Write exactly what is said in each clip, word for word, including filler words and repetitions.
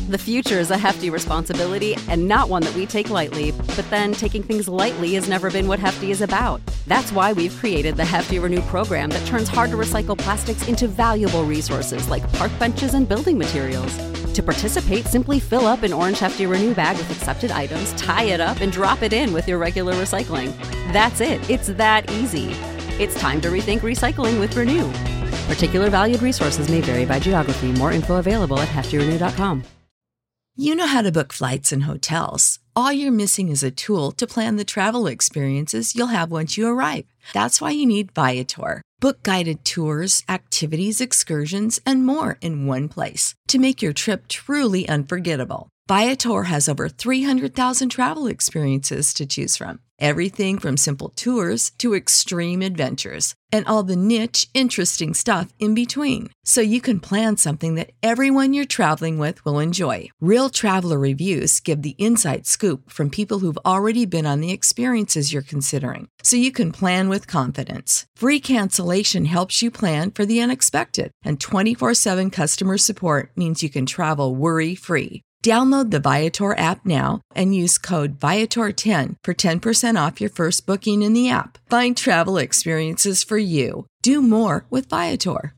The future is a hefty responsibility and not one that we take lightly, but then taking things lightly has never been what Hefty is about. That's why we've created the Hefty Renew program that turns hard-to-recycle plastics into valuable resources like park benches and building materials. To participate, simply fill up an orange Hefty Renew bag with accepted items, tie it up, and drop it in with your regular recycling. That's it. It's that easy. It's time to rethink recycling with Renew. Particular valued resources may vary by geography. More info available at hefty renew dot com. You know how to book flights and hotels. All you're missing is a tool to plan the travel experiences you'll have once you arrive. That's why you need Viator. Book guided tours, activities, excursions, and more in one place to make your trip truly unforgettable. Viator has over three hundred thousand travel experiences to choose from. Everything from simple tours to extreme adventures and all the niche, interesting stuff in between. So you can plan something that everyone you're traveling with will enjoy. Real traveler reviews give the inside scoop from people who've already been on the experiences you're considering. So you can plan with confidence. Free cancellation helps you plan for the unexpected. And twenty-four seven customer support means you can travel worry-free. Download the Viator app now and use code Viator ten for ten percent off your first booking in the app. Find travel experiences for you. Do more with Viator.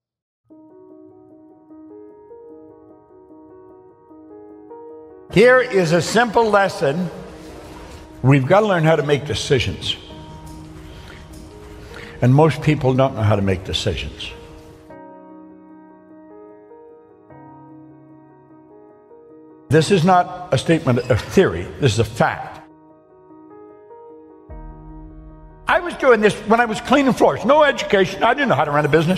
Here is a simple lesson. We've got to learn how to make decisions. And most people don't know how to make decisions. This is not a statement of theory. This is a fact. I was doing this when I was cleaning floors. No education. I didn't know how to run a business.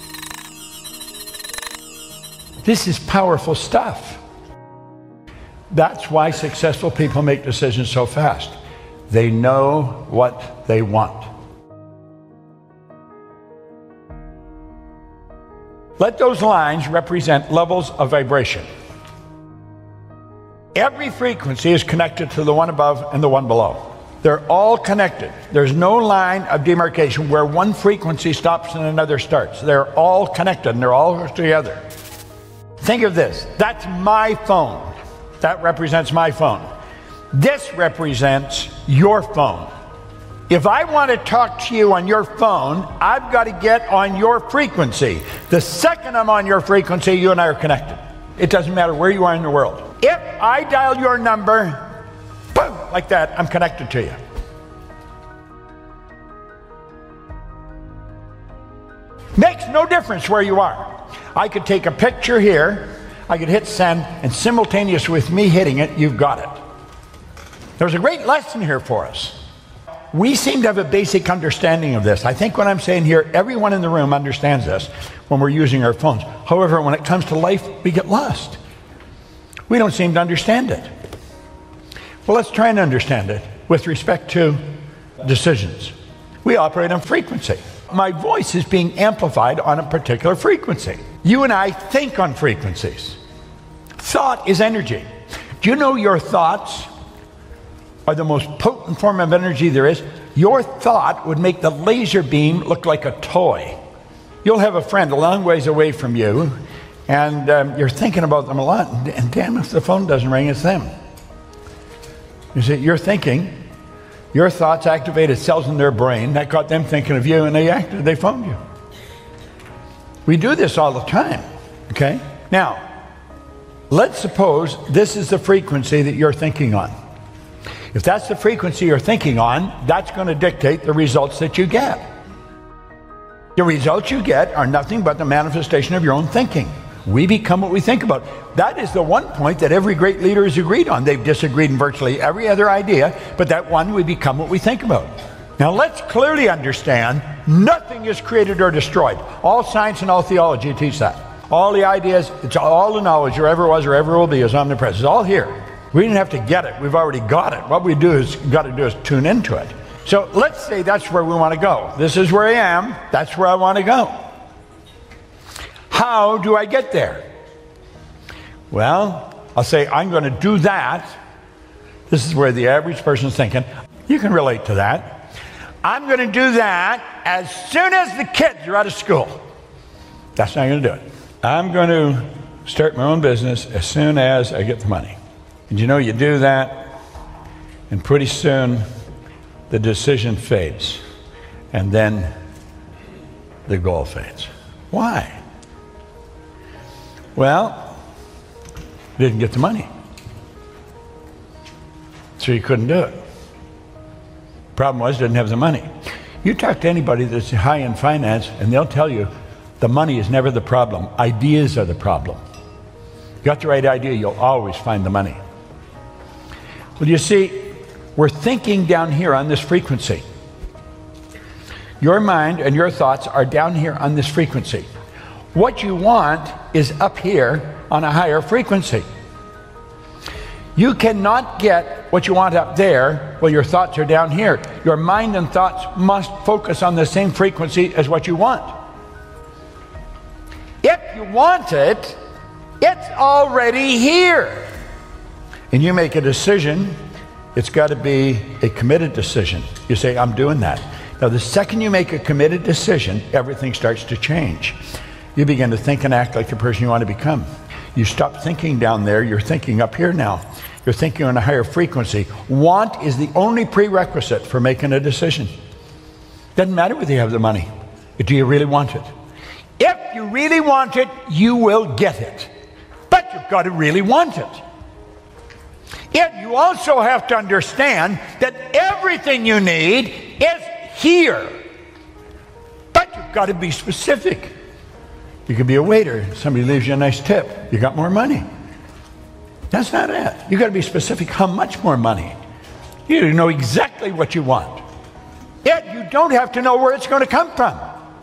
This is powerful stuff. That's why successful people make decisions so fast. They know what they want. Let those lines represent levels of vibration. Every frequency is connected to the one above and the one below. They're all connected. There's no line of demarcation where one frequency stops and another starts. They're all connected and they're all together. Think of this. That's my phone. That represents my phone. This represents your phone. If I want to talk to you on your phone, I've got to get on your frequency. The second I'm on your frequency, you and I are connected. It doesn't matter where you are in the world. If I dial your number, boom, like that, I'm connected to you. Makes no difference where you are. I could take a picture here, I could hit send, and simultaneous with me hitting it, you've got it. There's a great lesson here for us. We seem to have a basic understanding of this. I think what I'm saying here, everyone in the room understands this when we're using our phones. However, when it comes to life, we get lost. We don't seem to understand it. Well, let's try and understand it with respect to decisions. We operate on frequency. My voice is being amplified on a particular frequency. You and I think on frequencies. Thought is energy. Do you know your thoughts are the most potent form of energy there is? Your thought would make the laser beam look like a toy. You'll have a friend a long ways away from you, and um, you're thinking about them a lot, and, and damn if the phone doesn't ring, it's them. You see, you're thinking, your thoughts activated cells in their brain, that got them thinking of you, and they acted, they phoned you. We do this all the time, okay? Now, let's suppose this is the frequency that you're thinking on. If that's the frequency you're thinking on, that's going to dictate the results that you get. The results you get are nothing but the manifestation of your own thinking. We become what we think about. That is the one point that every great leader has agreed on. They've disagreed in virtually every other idea, but that one, we become what we think about. Now let's clearly understand, nothing is created or destroyed. All science and all theology teach that. All the ideas, it's all the knowledge there ever was or ever will be is omnipresent. It's all here. We didn't have to get it. We've already got it. What we do is got to do is tune into it. So let's say that's where we want to go. This is where I am. That's where I want to go. How do I get there? Well, I'll say I'm going to do that. This is where the average person is thinking. You can relate to that. I'm going to do that as soon as the kids are out of school. That's not going to do it. I'm going to start my own business as soon as I get the money. And you know, you do that, and pretty soon the decision fades, and then the goal fades. Why? Well, you didn't get the money, so you couldn't do it. Problem was, you didn't have the money. You talk to anybody that's high in finance, and they'll tell you the money is never the problem. Ideas are the problem. You got the right idea, you'll always find the money. Well, you see, we're thinking down here on this frequency. Your mind and your thoughts are down here on this frequency. What you want is up here on a higher frequency. You cannot get what you want up there while your thoughts are down here. Your mind and thoughts must focus on the same frequency as what you want. If you want it, it's already here. And you make a decision, it's got to be a committed decision. You say, I'm doing that. Now, the second you make a committed decision, everything starts to change. You begin to think and act like the person you want to become. You stop thinking down there, you're thinking up here now. You're thinking on a higher frequency. Want is the only prerequisite for making a decision. Doesn't matter whether you have the money. Do you really want it? If you really want it, you will get it. But you've got to really want it. Yet you also have to understand that everything you need is here. But you've got to be specific. You could be a waiter. Somebody leaves you a nice tip. You got more money. That's not it. You've got to be specific. How much more money? You got to know exactly what you want. Yet you don't have to know where it's going to come from.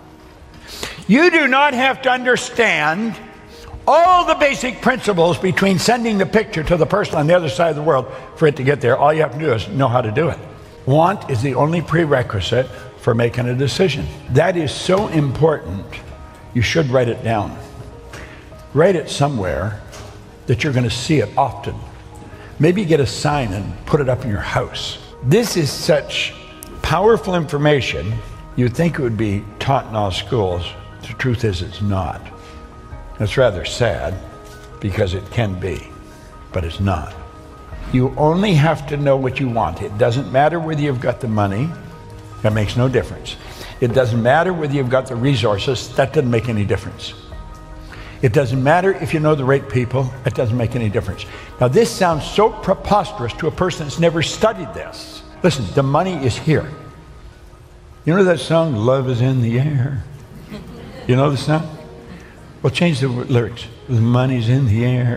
You do not have to understand all the basic principles between sending the picture to the person on the other side of the world for it to get there. All you have to do is know how to do it. Want is the only prerequisite for making a decision. That is so important, you should write it down. Write it somewhere that you're going to see it often. Maybe get a sign and put it up in your house. This is such powerful information, you'd think it would be taught in all schools. The truth is, it's not. It's rather sad, because it can be, but it's not. You only have to know what you want. It doesn't matter whether you've got the money. That makes no difference. It doesn't matter whether you've got the resources. That doesn't make any difference. It doesn't matter if you know the right people. It doesn't make any difference. Now, this sounds so preposterous to a person that's never studied this. Listen, the money is here. You know that song, Love is in the Air? You know the song? Well, change the lyrics. The money's in the air.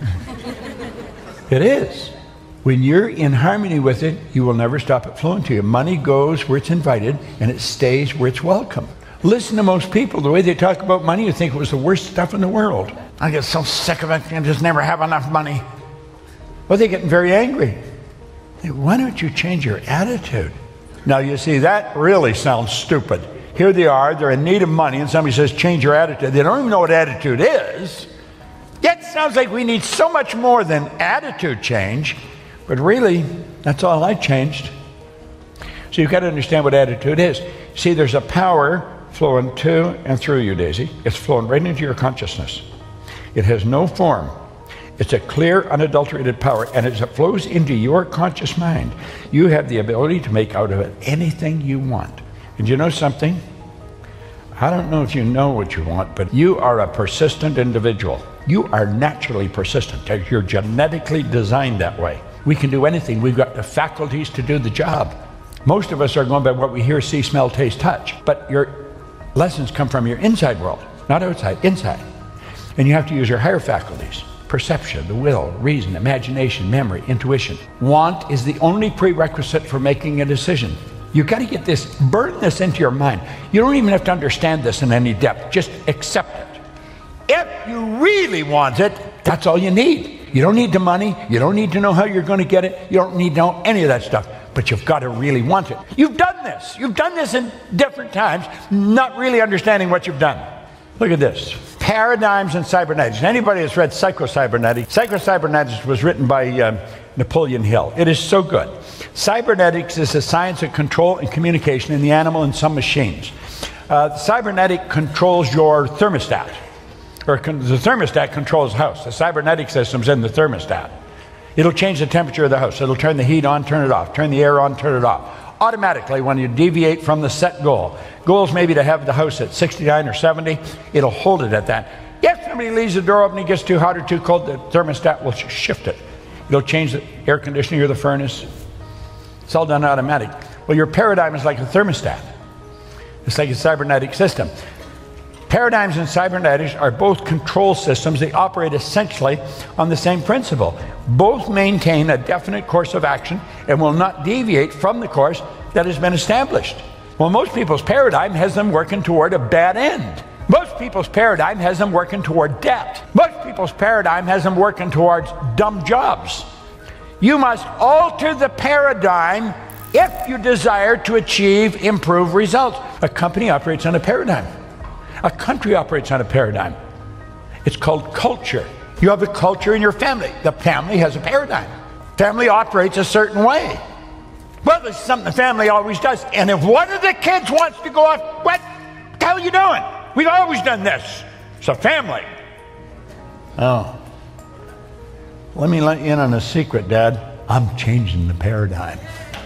It is. When you're in harmony with it, you will never stop it flowing to you. Money goes where it's invited, and it stays where it's welcome. Listen to most people. The way they talk about money, you think it was the worst stuff in the world. I get so sick of it. I just never have enough money. Well, they're getting very angry. Why don't you change your attitude? Now, you see, that really sounds stupid. Here they are, they're in need of money, and somebody says, change your attitude. They don't even know what attitude is. Yet it sounds like we need so much more than attitude change, but really, that's all I changed. So you've got to understand what attitude is. See, there's a power flowing to and through you, Daisy. It's flowing right into your consciousness. It has no form. It's a clear, unadulterated power, and as it flows into your conscious mind, you have the ability to make out of it anything you want. And you know something? I don't know if you know what you want, but you are a persistent individual. You are naturally persistent. You're genetically designed that way. We can do anything. We've got the faculties to do the job. Most of us are going by what we hear, see, smell, taste, touch. But your lessons come from your inside world, not outside, inside. And you have to use your higher faculties. Perception, the will, reason, imagination, memory, intuition. Want is the only prerequisite for making a decision. You've got to get this, burn this into your mind. You don't even have to understand this in any depth. Just accept it. If you really want it, that's all you need. You don't need the money. You don't need to know how you're going to get it. You don't need to know any of that stuff. But you've got to really want it. You've done this. You've done this in different times, not really understanding what you've done. Look at this. Paradigms in Cybernetics. Anybody that's read Psycho-Cybernetics, Psycho-Cybernetics was written by uh, Napoleon Hill. It is so good. Cybernetics is the science of control and communication in the animal and some machines. Uh, cybernetic controls your thermostat. or con- the thermostat controls the house. The cybernetic system's in the thermostat. It'll change the temperature of the house. It'll turn the heat on, turn it off, turn the air on, turn it off. Automatically, when you deviate from the set goal, goals maybe to have the house at sixty-nine or seventy, it'll hold it at that. If somebody leaves the door open, it gets too hot or too cold, the thermostat will shift it. It'll change the air conditioning or the furnace. It's all done automatic. Well, your paradigm is like a thermostat. It's like a cybernetic system. Paradigms and cybernetics are both control systems. They operate essentially on the same principle. Both maintain a definite course of action and will not deviate from the course that has been established. Well, most people's paradigm has them working toward a bad end. Most people's paradigm has them working toward debt. Most people's paradigm has them working towards dumb jobs. You must alter the paradigm if you desire to achieve improved results. A company operates on a paradigm. A country operates on a paradigm. It's called culture. You have a culture in your family. The family has a paradigm. Family operates a certain way. Well, this is something the family always does. And if one of the kids wants to go off, what the hell are you doing? We've always done this. It's a family. Oh. Let me let you in on a secret, Dad. I'm changing the paradigm.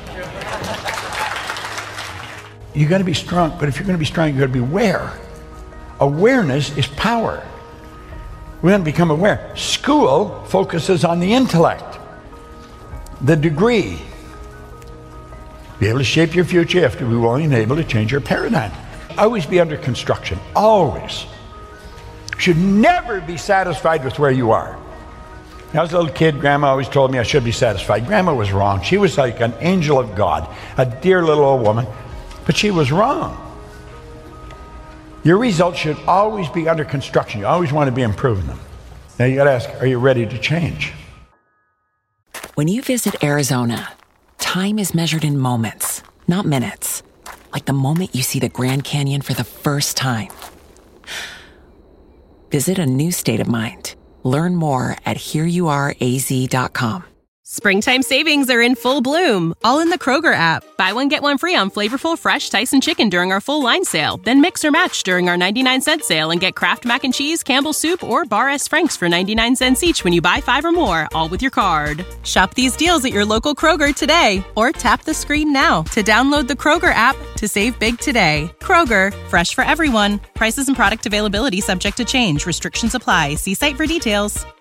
You're going to be strong, but if you're going to be strong, you're going to be aware. Awareness is power. We're going to become aware. School focuses on the intellect, the degree. Be able to shape your future. You have to be willing and able to change your paradigm. Always be under construction. Always. Should never be satisfied with where you are. When I was a little kid, Grandma always told me I should be satisfied. Grandma was wrong. She was like an angel of God, a dear little old woman, but she was wrong. Your results should always be under construction. You always want to be improving them. Now you got to ask, are you ready to change? When you visit Arizona, time is measured in moments, not minutes. Like the moment you see the Grand Canyon for the first time. Visit a new state of mind. Learn more at here you are a z dot com. Springtime savings are in full bloom, all in the Kroger app. Buy one, get one free on flavorful, fresh Tyson chicken during our full line sale. Then mix or match during our ninety-nine cent sale and get Kraft Mac and Cheese, Campbell's Soup, or Bar S. Frank's for ninety-nine cents each when you buy five or more, all with your card. Shop these deals at your local Kroger today, or tap the screen now to download the Kroger app to save big today. Kroger, fresh for everyone. Prices and product availability subject to change. Restrictions apply. See site for details.